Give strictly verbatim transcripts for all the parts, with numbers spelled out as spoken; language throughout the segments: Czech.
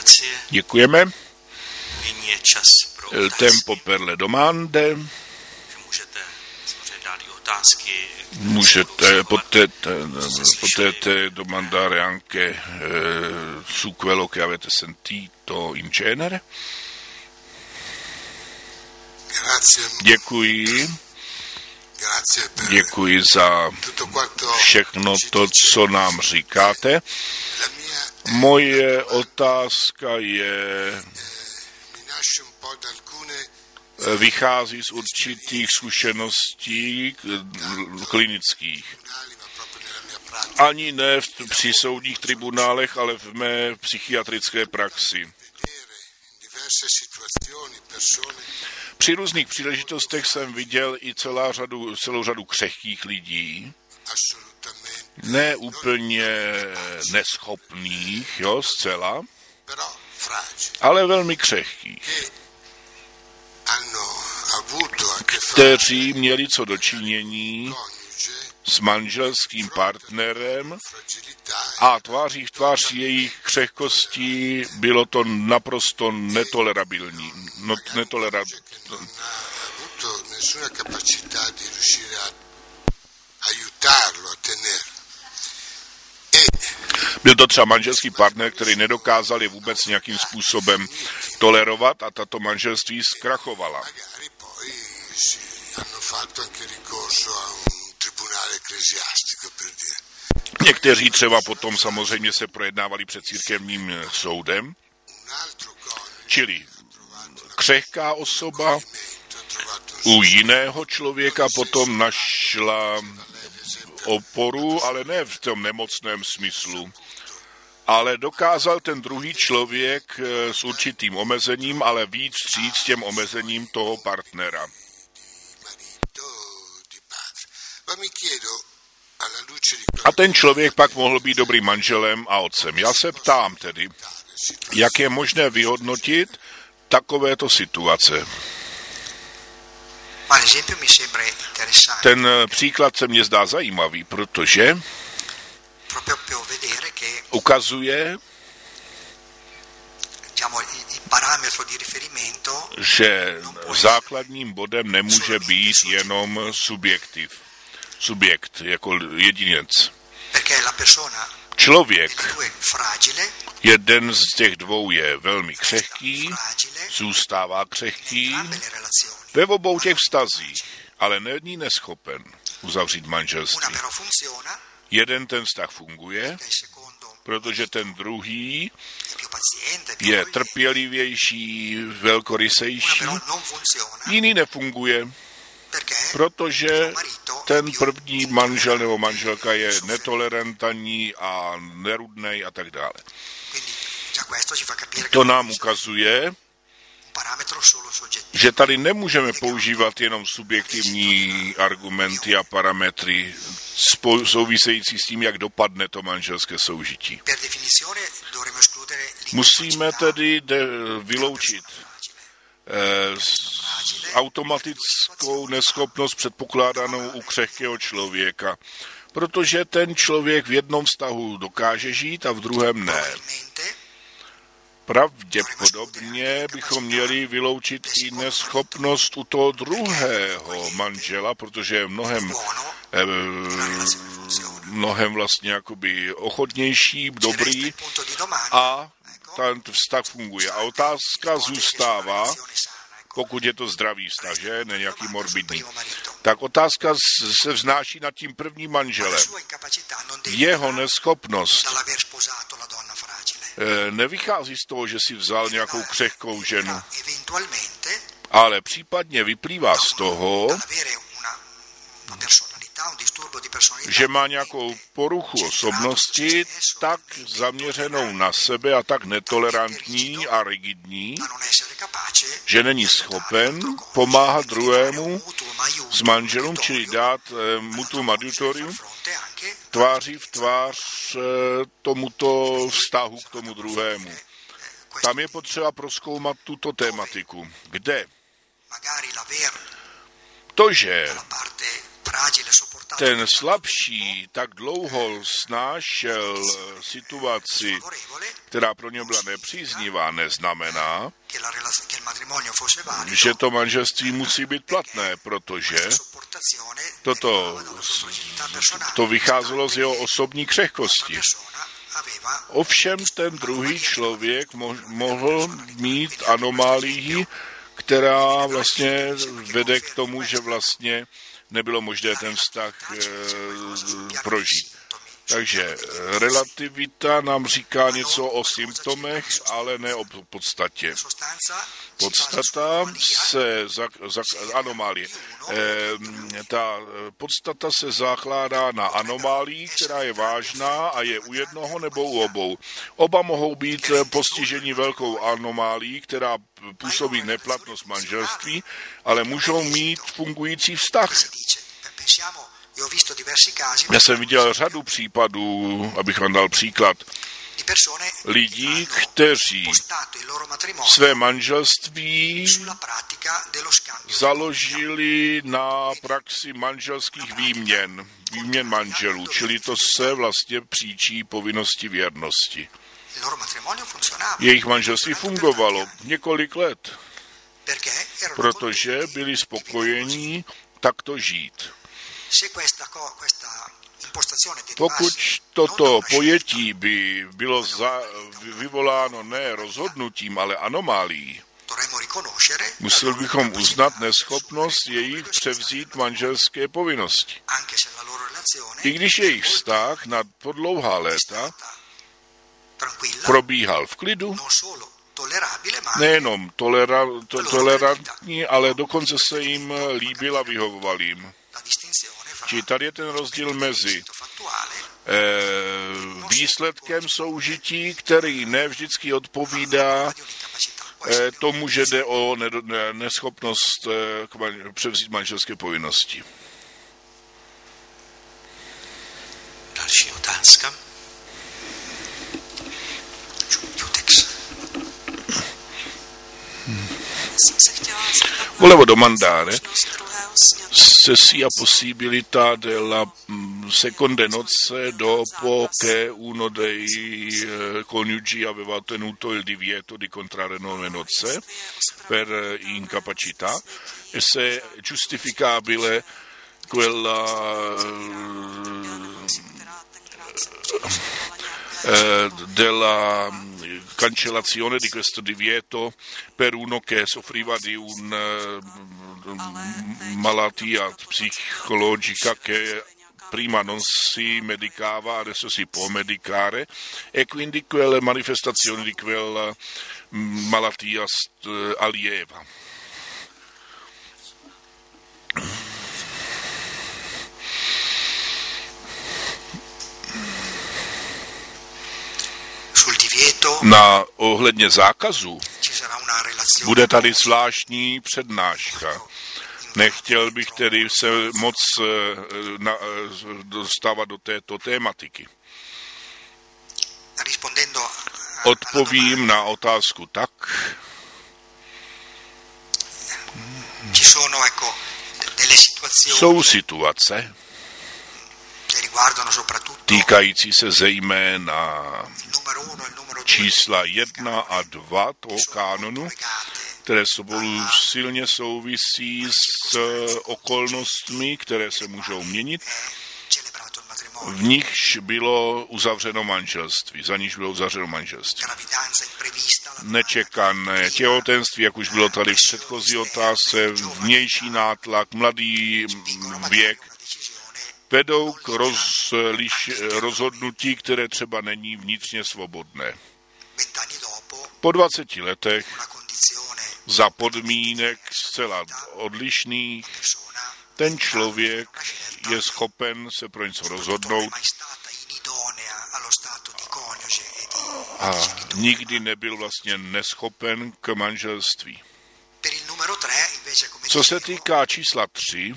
Děkujeme. Il tempo per le domande. Můžete, potete, potete domandare anche eh, su quello che avete sentito in genere. Děkuji. Děkuji za všechno to, co nám říkáte. Moje otázka je, vychází z určitých zkušeností klinických. Ani ne v, při soudních tribunálech, ale v mé psychiatrické praxi. Při různých příležitostech jsem viděl i celá řadu, celou řadu křehkých lidí, ne úplně neschopných, jo, zcela, ale velmi křehkých, kteří měli co dočinění s manželským partnerem a tváří v tvář jejich křehkostí bylo to naprosto netolerabilní. No, netolerabilní. Byl to třeba manželský partner, který nedokázal je vůbec nějakým způsobem tolerovat a tato manželství zkrachovala. Někteří třeba potom samozřejmě se projednávali před církevním soudem, čili křehká osoba u jiného člověka potom našla oporu, ale ne v tom nemocném smyslu, ale dokázal ten druhý člověk s určitým omezením, ale víc vstříc těm omezením toho partnera. A ten člověk pak mohl být dobrým manželem a otcem. Já se ptám tedy, jak je možné vyhodnotit takovéto situace. Ten příklad se mně zdá zajímavý, protože ukazuje, že základním bodem nemůže být jenom subjektiv. Subjekt jako jedinec. Člověk, jeden z těch dvou je velmi křehký, zůstává křehký ve obou těch vztazích, ale není neschopen uzavřít manželství. Jeden ten vztah funguje, protože ten druhý je trpělivější, velkorysejší, jiný nefunguje, protože ten první manžel nebo manželka je netolerantní a nerudnej a tak dále. To nám ukazuje, že tady nemůžeme používat jenom subjektivní argumenty a parametry související s tím, jak dopadne to manželské soužití. Musíme tedy vyloučit automatickou neschopnost předpokládanou u křehkého člověka, protože ten člověk v jednom vztahu dokáže žít a v druhém ne. Pravděpodobně bychom měli vyloučit i neschopnost u toho druhého manžela, protože je mnohem, eh, mnohem vlastně jakoby ochotnější, dobrý a ten vztah funguje. A otázka zůstává, pokud je to zdravý vztah, že? Ne nějaký morbidní. Tak otázka se vznáší nad tím prvním manželem. Jeho neschopnost nevychází z toho, že si vzal nějakou křehkou ženu, ale případně vyplývá z toho, že má nějakou poruchu osobnosti tak zaměřenou na sebe a tak netolerantní a rigidní, že není schopen pomáhat druhému s manželům, čili dát mutuum adiutorium tváří v tvář tomuto vztahu k tomu druhému. Tam je potřeba prozkoumat tuto tématiku. Kde? To, že ten slabší tak dlouho snášel situaci, která pro něj byla nepříznivá, neznamená, že to manželství musí být platné, protože toto to vycházelo z jeho osobní křehkosti. Ovšem ten druhý člověk mohl mít anomálii, která vlastně vede k tomu, že vlastně nebylo možné ten vztah e, prožít. Takže relativita nám říká něco o symptomech, ale ne o podstatě. Podstata se, za, za, anomálie. E, ta podstata se zakládá na anomálii, která je vážná a je u jednoho nebo u obou. Oba mohou být postiženi velkou anomálií, která působí neplatnost manželství, ale můžou mít fungující vztah. Já jsem viděl řadu případů, abych vám dal příklad, lidí, kteří své manželství založili na praxi manželských výměn, výměn manželů, čili to se vlastně příčí povinnosti věrnosti. Jejich manželství fungovalo několik let, protože byli spokojení takto žít. Pokud toto pojetí by bylo za, vyvoláno ne rozhodnutím, ale anomálií, museli bychom uznat neschopnost jejich převzít manželské povinnosti. I když jejich vztah na podlouhá léta probíhal v klidu, nejenom tolera, to, tolerantní, ale dokonce se jim líbil a vyhovoval jim. Či tady je ten rozdíl mezi eh, výsledkem soužití, který ne vždycky odpovídá eh, tomu, že jde o ne, ne, neschopnost eh, k man, převzít manželské povinnosti. Další otázka. Volevo domandare se sia possibilità della seconda nozze dopo che uno dei coniugi aveva ottenuto il divieto di contrarre nuove nozze per incapacità e se è giustificabile quella eh, della cancellazione di questo divieto per uno che soffriva di una malattia psicologica che prima non si medicava, adesso si può medicare e quindi quelle manifestazioni di quella malattia allieva. Na ohledně zákazu bude tady zvláštní přednáška. Nechtěl bych tedy se moc na, dostávat do této tématiky. Odpovím na otázku tak. Jsou situace, týkající se zejména čísla jedna a dva toho kánonu, které spolu silně souvisí s okolnostmi, které se můžou měnit, v nichž bylo uzavřeno manželství, za níž bylo uzavřeno manželství. Nečekané těhotenství, jak už bylo tady v předchozí otázce, vnější nátlak, mladý věk, vedou k rozliš, rozhodnutí, které třeba není vnitřně svobodné. Po dvaceti letech za podmínek zcela odlišných ten člověk je schopen se pro něco rozhodnout a nikdy nebyl vlastně neschopen k manželství. Co se týká čísla tři,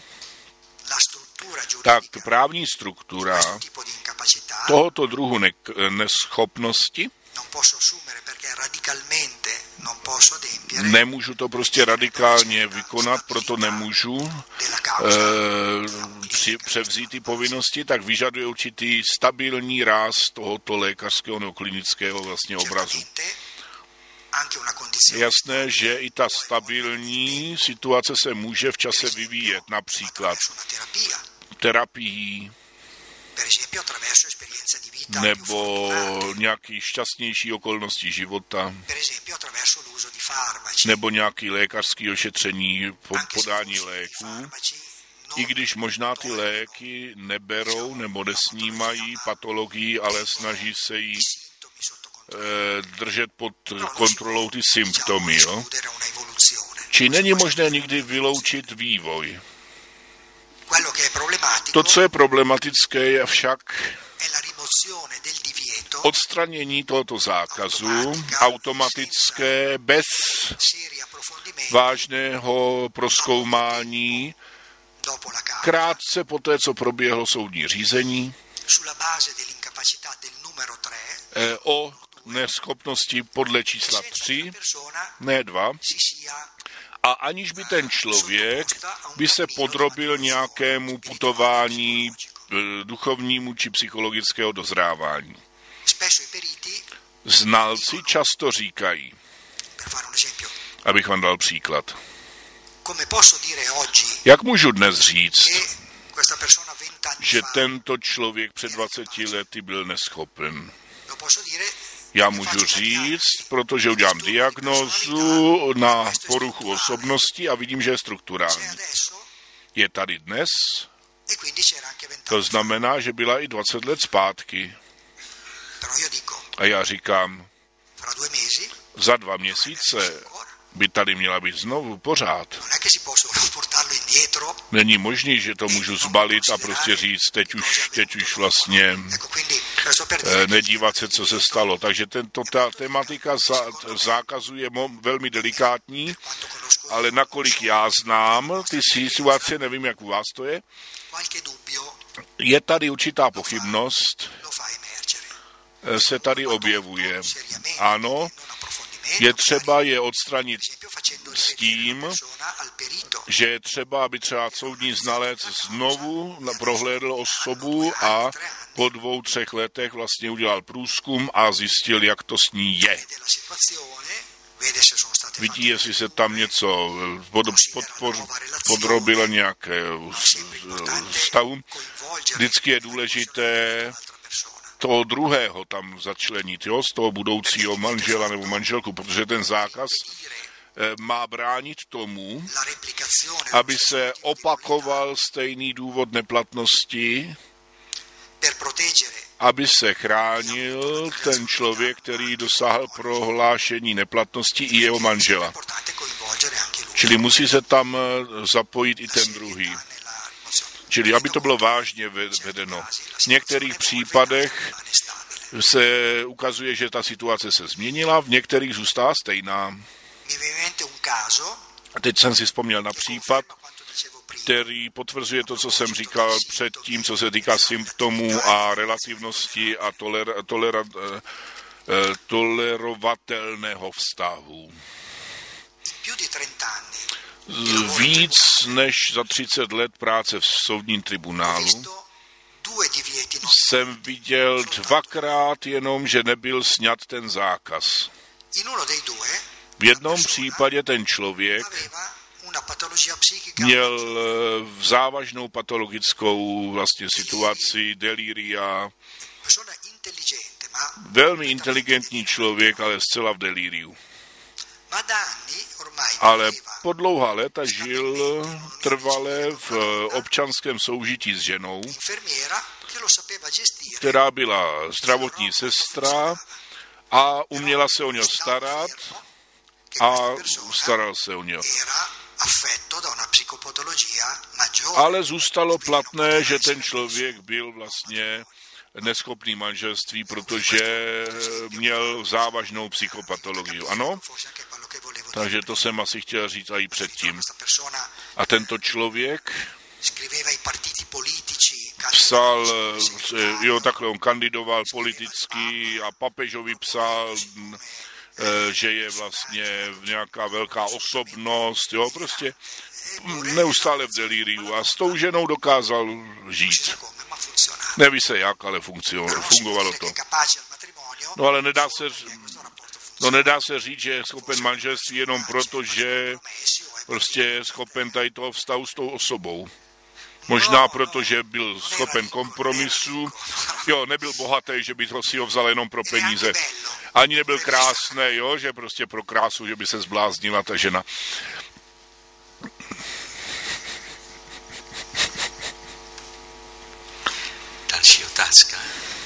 tak právní struktura tohoto druhu ne- neschopnosti Nemůžu to prostě radikálně vykonat, proto nemůžu e, při, převzít ty povinnosti, tak vyžaduje určitý stabilní ráz tohoto lékařského nebo klinického vlastně obrazu. Je jasné, že i ta stabilní situace se může v čase vyvíjet, například terapií, nebo nějaký šťastnější okolnosti života, nebo nějaký lékařský ošetření, podání léků, i když možná ty léky neberou nebo nesnímají patologii, ale snaží se jí e, držet pod kontrolou ty symptomy. Jo? Či není možné nikdy vyloučit vývoj. To, co je problematické, je však odstranění tohoto zákazu automatické bez vážného prozkoumání krátce po té, co proběhlo soudní řízení o neschopnosti podle čísla tři, ne dva, a aniž by ten člověk by se podrobil nějakému putování duchovnímu či psychologického dozrávání. Znalci často říkají, abych vám dal příklad, jak můžu dnes říct, že tento člověk před dvaceti lety byl neschopen? Já můžu říct, protože udělám diagnózu na poruchu osobnosti a vidím, že je strukturální. Je tady dnes, to znamená, že byla i dvacet let zpátky. A já říkám, za dva měsíce by tady měla být znovu pořád. Není možný, že to můžu zbalit a prostě říct, teď už, teď už vlastně eh, nedívat se, co se stalo. Takže tento, ta tematika za, zákazu je velmi delikátní, ale nakolik já znám ty situace, nevím, jak u vás to je, je tady určitá pochybnost, se tady objevuje. Ano, je třeba je odstranit s tím, že je třeba, aby třeba soudní znalec znovu prohlédl osobu a po dvou, třech letech vlastně udělal průzkum a zjistil, jak to s ní je. Vidí, jestli se tam něco pod, pod, pod, podrobilo nějaké stavu. Vždycky je důležité toho druhého tam začlenit, jo, z toho budoucího manžela nebo manželku, protože ten zákaz má bránit tomu, aby se opakoval stejný důvod neplatnosti, aby se chránil ten člověk, který dosáhl prohlášení neplatnosti, i jeho manžela. Čili musí se tam zapojit i ten druhý. Čili aby to bylo vážně vedeno. V některých případech se ukazuje, že ta situace se změnila, v některých zůstává stejná. A teď jsem si vzpomněl na případ, který potvrzuje to, co jsem říkal předtím, co se týká symptomů a relativnosti a toler, tolera, tolerovatelného vztahu. Víc než za třicet let práce v soudním tribunálu jsem viděl dvakrát jenom, že nebyl sňat ten zákaz. V jednom případě ten člověk měl závažnou patologickou vlastně situaci, delíria, velmi inteligentní člověk, ale zcela v delíriu. Ale po dlouhá léta žil trvale v občanském soužití s ženou, která byla zdravotní sestra a uměla se o něj starat a staral se o něj. Ale zůstalo platné, že ten člověk byl vlastně neschopný manželství, protože měl závažnou psychopatologii. Ano? Takže to jsem asi chtěl říct i předtím. A tento člověk psal, jo, takhle on kandidoval politicky a papežovi psal, že je vlastně nějaká velká osobnost, jo, prostě neustále v delíriu a s tou ženou dokázal žít. Neví se jak, ale fungovalo to. No ale nedá se, no nedá se říct, že je schopen manželství jenom proto, že prostě je schopen tady toho vztahu s tou osobou. Možná proto, že byl schopen kompromisu. Jo, nebyl bohatý, že by to si ho vzal jenom pro peníze. Ani nebyl krásný, jo, že prostě pro krásu, že by se zbláznila ta žena. Další otázka.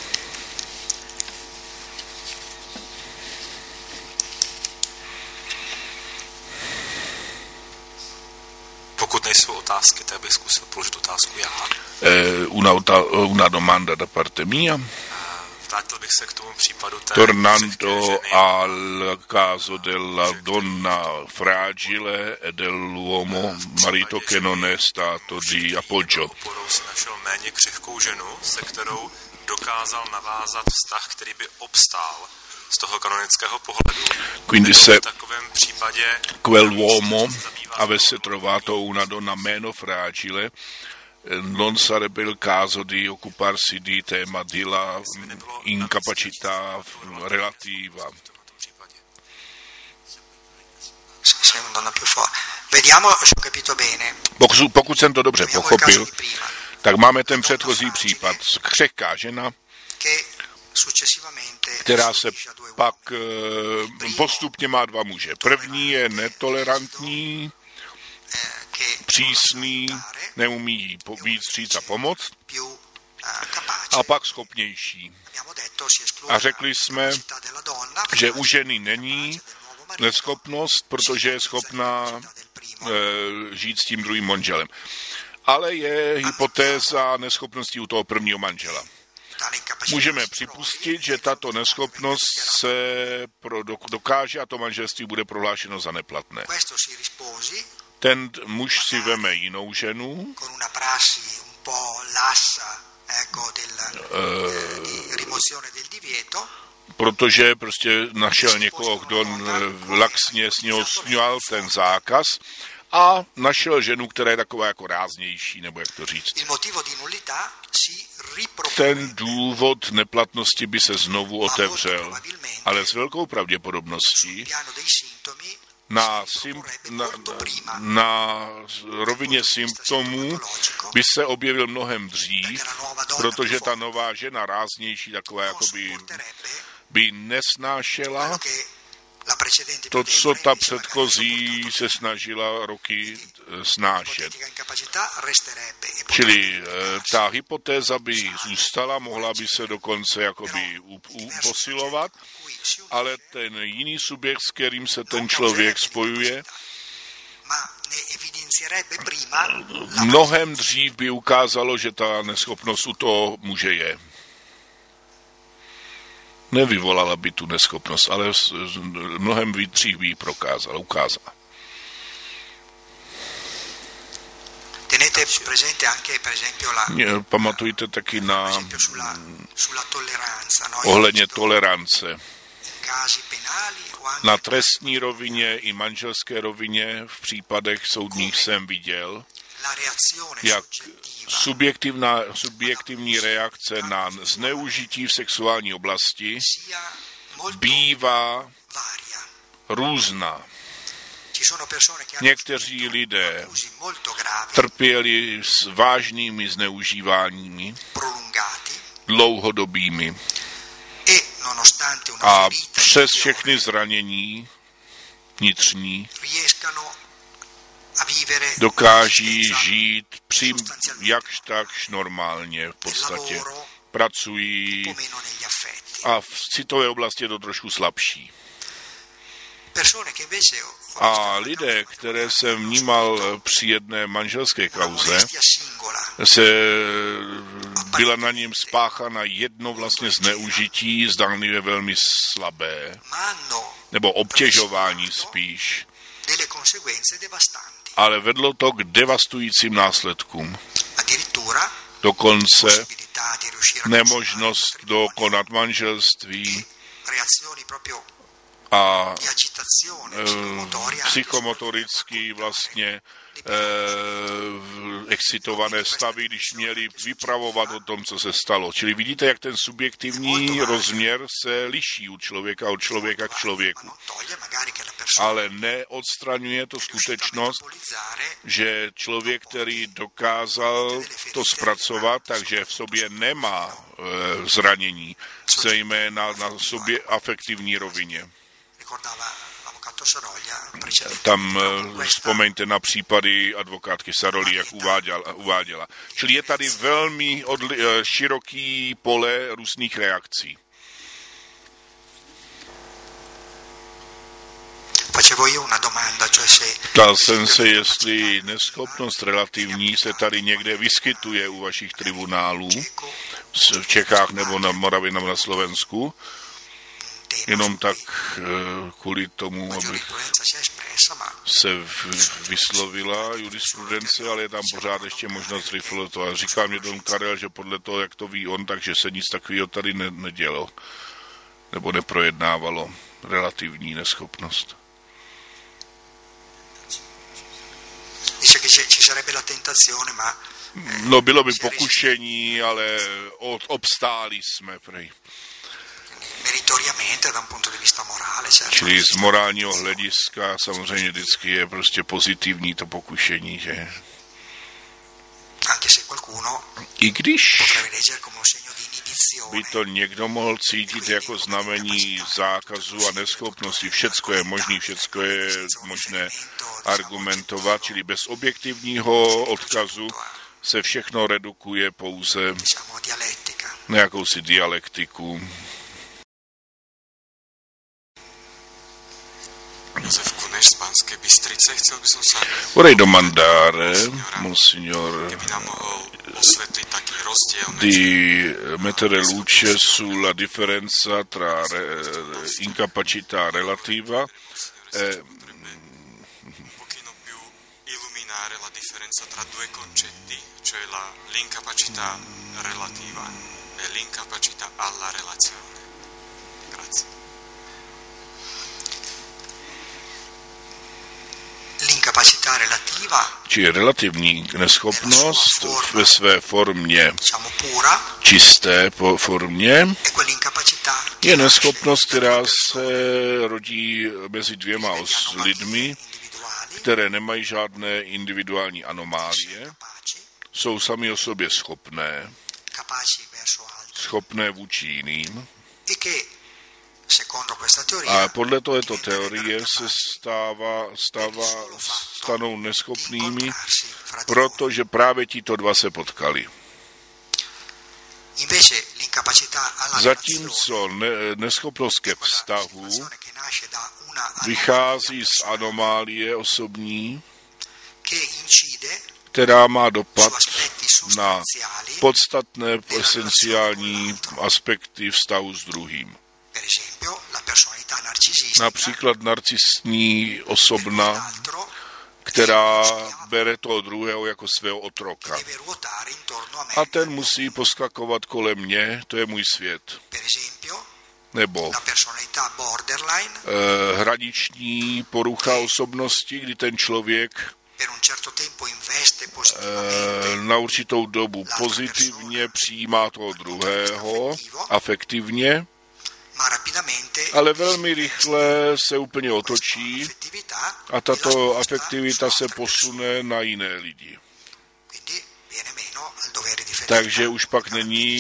Pokud nejsou otázky, tak bych zkusil položit otázku já. Eh, una, una domanda da parte mia. Vrátil bych se k tomu případu té Tornando al caso della donna fragile e dell'uomo marito che non è stato di appoggio. Porou si našel méně křehkou ženu, se kterou dokázal navázat vztah, který by obstál z toho kanonického pohledu. Quindi se v takovém případě quell'uomo avesse trovato una donna meno fragile, non sarebbe il caso di occuparsi di tema della incapacità relativa. Pokud, pokud jsem to dobře pochopil, tak máme ten předchozí případ. Křehká žena, která se pak postupně má dva muže. První je netolerantní, přísný, neumí jí víc vstříc a pomoct, a pak schopnější. A řekli jsme, že u ženy není neschopnost, protože je schopná e, žít s tím druhým manželem. Ale je hypotéza neschopnosti u toho prvního manžela. Můžeme připustit, že tato neschopnost se pro, dokáže a to manželství bude prohlášeno za neplatné. Ten muž si veme jinou ženu, protože prostě našel někoho, kdo laxně s něho sňal ten zákaz a našel ženu, která je taková jako ráznější, nebo jak to říct. Ten důvod neplatnosti by se znovu otevřel, ale s velkou pravděpodobností na, sim, na, na rovině symptomů by se objevil mnohem dřív, protože ta nová žena, ráznější, taková jakoby by nesnášela to, co ta předchozí se snažila roky snášet. Čili ta hypotéza by zůstala, mohla by se dokonce jakoby posilovat, ale ten jiný subjekt, s kterým se ten člověk spojuje, mnohem dřív by ukázalo, že ta neschopnost u toho muže je. Nevyvolala by tu neschopnost, ale mnohem dřív by ji prokázala, ukázala. Pamatujte taky na ohledně tolerance. Na trestní rovině i manželské rovině v případech soudních jsem viděl, jak subjektivná, subjektivní reakce na zneužití v sexuální oblasti bývá různá. Někteří lidé trpěli s vážnými zneužíváními, dlouhodobými, a přes všechny zranění vnitřní dokáží žít přím jakž takž normálně v podstatě. Pracují a v citové oblasti je to trošku slabší. A lidé, které jsem vnímal při jedné manželské kauze, se byla na něm spáchána jedno vlastně zneužití, zdánlivě velmi slabé, nebo obtěžování spíš, ale vedlo to k devastujícím následkům. Dokonce nemožnost dokonat manželství a e, psychomotoricky vlastně e, excitované stavy, když měli vypravovat o tom, co se stalo. Čili vidíte, jak ten subjektivní rozměr se liší u člověka od člověka k člověku. Ale neodstraňuje to skutečnost, že člověk, který dokázal to zpracovat, takže v sobě nemá e, zranění, zejména na sobě afektivní rovině. Tam vzpomeňte na případy advokátky Saroli, jak uváděla. uváděla. Čili je tady velmi odli- široký pole různých reakcí. Ptal jsem se, jestli neschopnost relativní se tady někde vyskytuje u vašich tribunálů, v Čechách nebo na Moravě nebo na Slovensku. Jenom tak kvůli tomu, aby se vyslovila jurisprudence, ale je tam pořád ještě možnost reflektovat. Říkal mě Don Karel, že podle toho, jak to ví on, takže se nic takového tady ne- nedělo. Nebo neprojednávalo relativní neschopnost. No, bylo by pokušení, ale obstáli jsme prej. Čili z morálního hlediska samozřejmě vždycky je prostě pozitivní to pokušení, že? I když by to někdo mohl cítit jako znamení zákazu a neschopnosti, všecko je možné, všecko je možné argumentovat, čili bez objektivního odkazu se všechno redukuje pouze na jakousi dialektiku. Josef Kuneš z Banské Bystrice, chcel by som sa... Vorrei domandare, monsignor, di mettere luce sulla differenza tra re, incapacità relativa e... pochino più illuminare la differenza tra due concetti, cioè la, l'incapacità relativa e l'incapacità alla relazione. Grazie. Či relativní neschopnost ve své formě, čisté formě, je neschopnost, která se rodí mezi dvěma lidmi, které nemají žádné individuální anomálie, jsou sami o sobě schopné, schopné vůči jiným. A podle této teorie se stává, stává, stanou neschopnými, protože právě tito dva se potkali. Zatímco ne, neschopnost ke vztahu vychází z anomálie osobní, která má dopad na podstatné esenciální aspekty vztahu s druhým. Například narcisní osobna, která bere toho druhého jako svého otroka. A ten musí poskakovat kolem mě, to je můj svět. Nebo eh, hraniční porucha osobnosti, kdy ten člověk eh, na určitou dobu pozitivně přijímá toho druhého, afektivně, ale velmi rychle se úplně otočí a tato afektivita se posune na jiné lidi. Takže už pak není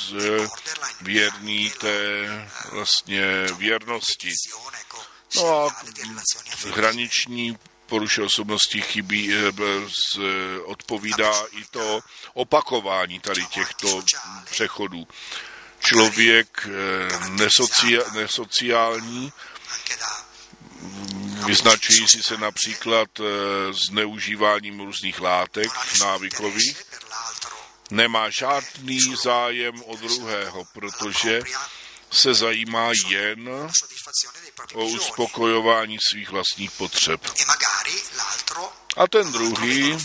věrný té vlastně věrnosti. No a hraniční poruše osobnosti chybí, odpovídá i to opakování tady těchto přechodů. Člověk nesocia, nesociální, vyznačují si se například zneužíváním různých látek návykových, nemá žádný zájem o druhého, protože se zajímá jen o uspokojování svých vlastních potřeb. A ten druhý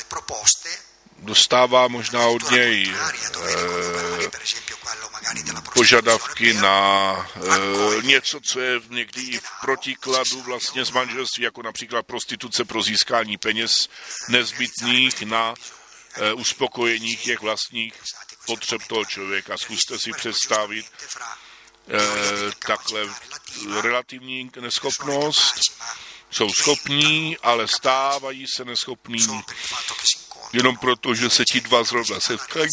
dostává možná od něj eh, požadavky na e, něco, co je někdy i v protikladu vlastně z manželství, jako například prostituce pro získání peněz nezbytných na e, uspokojení těch vlastních potřeb toho člověka. Zkuste si představit e, takhle relativní neschopnost. Jsou schopní, ale stávají se neschopní jenom proto, že se ti dva zrovna setkají.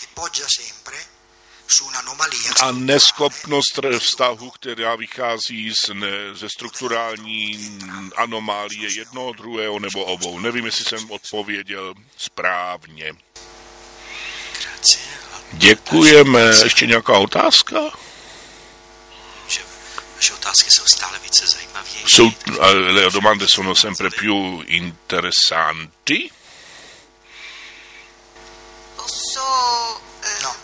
A neschopnost vztahu, která vychází z ne, ze strukturální anomálie jednoho, druhého nebo obou. Nevím, jestli jsem odpověděl správně. Děkujeme. Ještě nějaká otázka? Vaše otázky jsou stále více zajímavější. Jsou, le domande sono sempre più interessanti. Posso eh, no.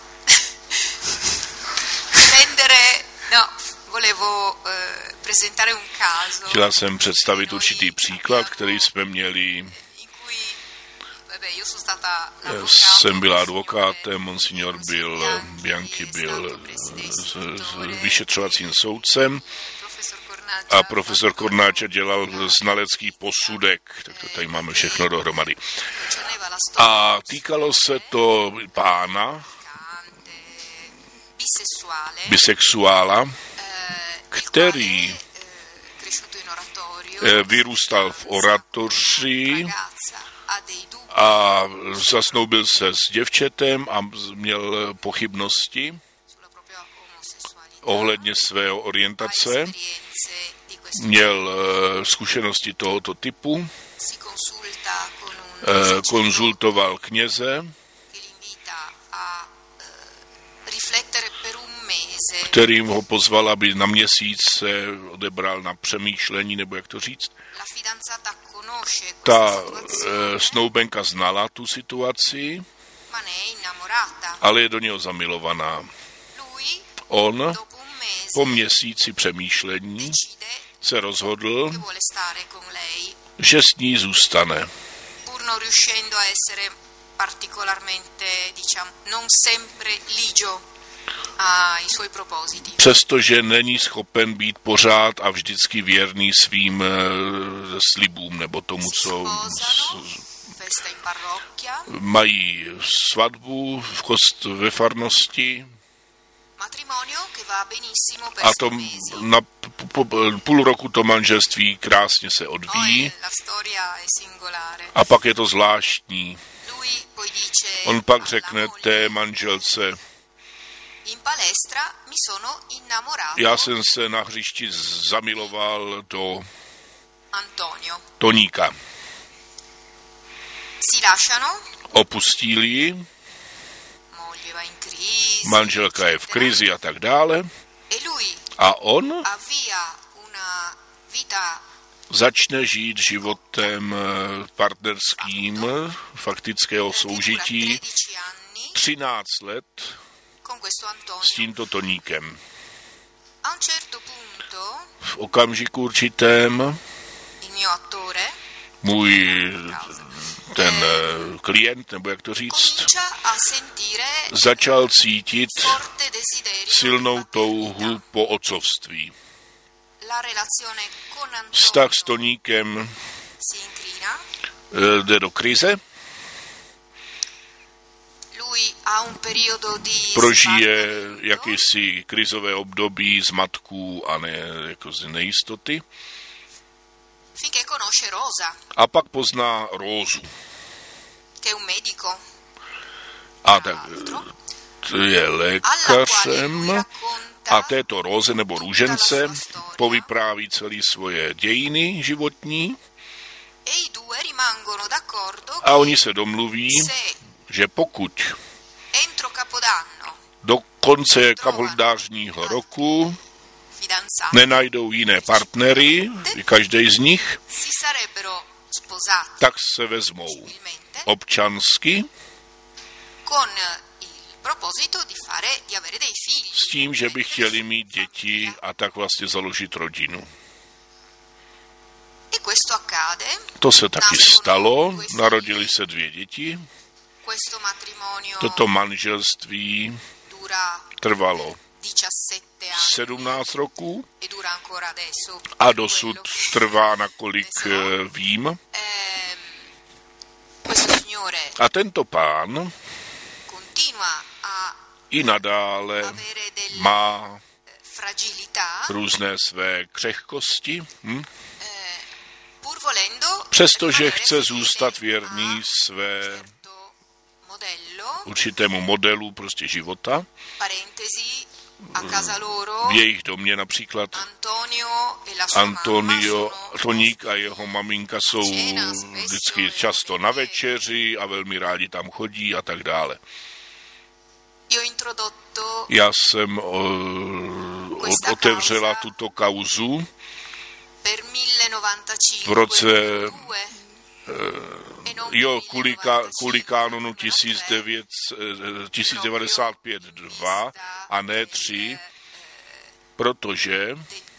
prendere no, volevo eh, presentare un caso. Chtěla jsem představit určitý příklad, který jsme měli. Jsem byla advokátem, monsignor byl, Bianchi byl s, s vyšetřovacím soudcem a profesor Cornaccia dělal znalecký posudek, tak to tady máme všechno dohromady. A týkalo se to pána, bisexuála, který vyrůstal v oratoři a zasnoubil se s děvčetem a měl pochybnosti ohledně svého orientace. Měl zkušenosti tohoto typu, konzultoval kněze, kterým ho pozval, aby na měsíc se odebral na přemýšlení, nebo jak to říct. Ta e, snoubenka znala tu situaci, ale je do něho zamilovaná. On po měsíci přemýšlení se rozhodl, že s ní zůstane. Přestože není schopen být pořád a vždycky věrný svým e, slibům nebo tomu, co mají svatbu v kost ve farnosti. A to na půl roku to manželství krásně se odvíjí. A pak je to zvláštní. On pak řekne té manželce: já jsem se na hřišti zamiloval do Toníka. Opustili ji, manželka je v krizi a tak dále. A on začne žít životem partnerským, faktického soužití, třináct let s tímto Toníkem. V okamžiku určitém můj ten klient, nebo jak to říct, začal cítit silnou touhu po otcovství. Vztah s Toníkem jde do krize, prožije jakýsi krizové období zmatků a ne, jako z nejistoty. A pak pozná Rózu. A tak je lékařem a této Róze nebo růžence povypráví celé svoje dějiny životní a oni se domluví, že pokud do konce kalendářního roku nenajdou jiné partnery, každý z nich, tak se vezmou občansky s tím, že by chtěli mít děti a tak vlastně založit rodinu. To se taky stalo, narodili se dvě děti. Toto manželství trvalo sedmnáct roků a dosud trvá, nakolik vím. A tento pán i nadále má různé své křehkosti, hm? přestože chce zůstat věrný své určitému modelu prostě života. V jejich domě například Antonio, Toník a jeho maminka jsou vždycky často na večeři a velmi rádi tam chodí a tak dále. Já jsem uh, otevřela tuto kauzu v roce uh, jo, kvůli, kvůli kánonu tisíc devět devadesát pět dva a ne tři, protože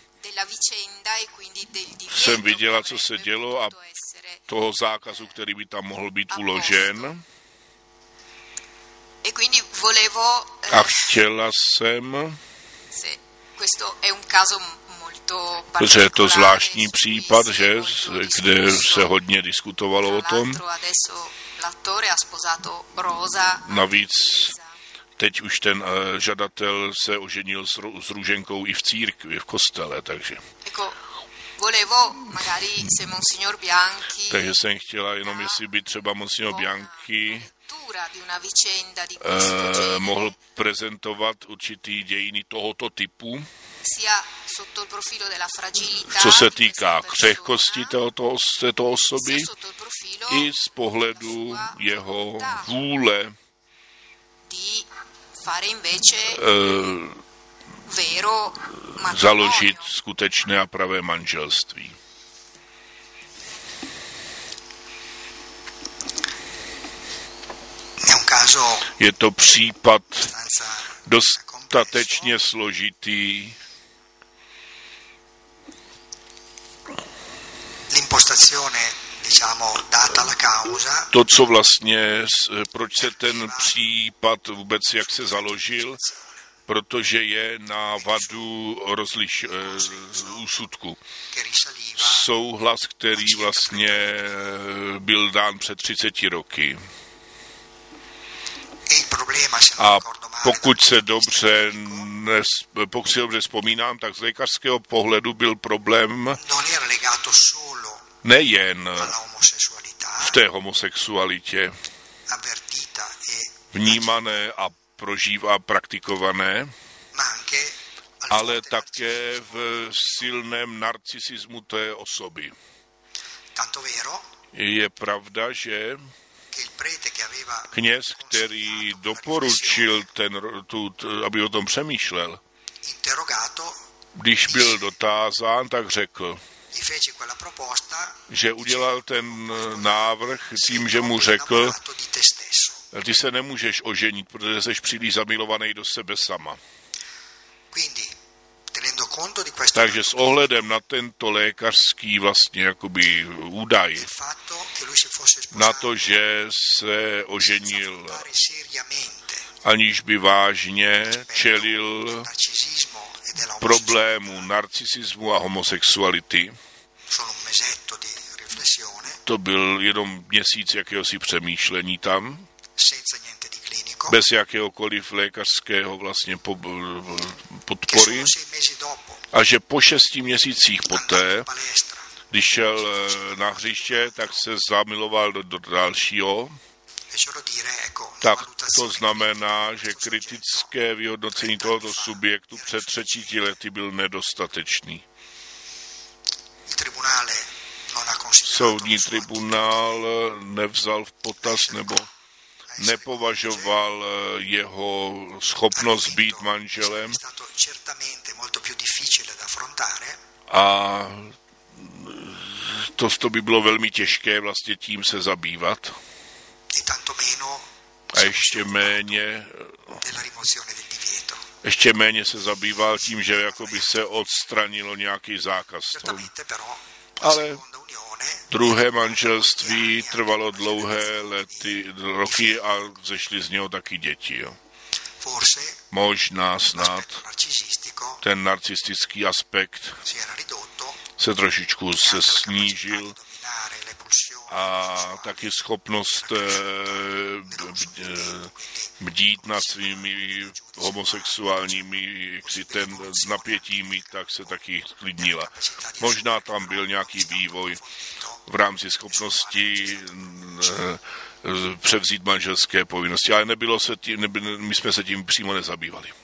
jsem viděla, co se dělo a toho zákazu, který by tam mohl být uložen. A chtěla jsem, protože je to zvláštní případ, že, kde se hodně diskutovalo o tom. Navíc teď už ten žadatel se oženil s růženkou i v církvi, v kostele, takže. Takže jsem chtěla jenom, jestli by třeba Monsignor Bianchi eh, mohl prezentovat určitý dějiny tohoto typu, co se týká křehkosti této, této osoby i z pohledu jeho vůle eh, založit skutečné a pravé manželství. Je to případ dostatečně složitý. To, co vlastně, proč se ten případ vůbec, jak se založil, protože je na vadu rozliš, uh, úsudku. Souhlas, který vlastně byl dán před třiceti roky. A pokud se dobře, nes, pokud se dobře vzpomínám, tak z lékařského pohledu byl problém nejen v té homosexualitě vnímané a prožívá praktikované, ale také v silném narcisismu té osoby. Je pravda, že kněz, který doporučil, ten, tu, aby o tom přemýšlel, když byl dotázán, tak řekl, že udělal ten návrh tím, že mu řekl, ty se nemůžeš oženit, protože jsi příliš zamilovaný do sebe sama. Takže s ohledem na tento lékařský vlastně jakoby údaj, na to, že se oženil, aniž by vážně čelil problému narcisismu a homosexuality, to byl jenom měsíc jakéhosi přemýšlení tam, bez jakéhokoliv lékařského vlastně podpory, a že po šesti měsících poté, když šel na hřiště, tak se zamiloval do, do dalšího. Tak to znamená, že kritické vyhodnocení tohoto subjektu před třiceti lety byl nedostatečný. Soudní tribunál nevzal v potaz nebo nepovažoval jeho schopnost být manželem a to, to by bylo velmi těžké vlastně tím se zabývat. A ještě méně ještě méně se zabýval tím, že jakoby se odstranilo nějaký zákaz. Ale druhé manželství trvalo dlouhé lety, roky a zešly z něho taky děti. Jo. Možná snad ten narcistický aspekt se trošičku se snížil a taky schopnost bdít nad svými homosexuálními jaksi ten napětími, tak se taky klidnila. Možná tam byl nějaký vývoj v rámci schopnosti převzít manželské povinnosti, ale nebylo se tím, nebylo, my jsme se tím přímo nezabývali.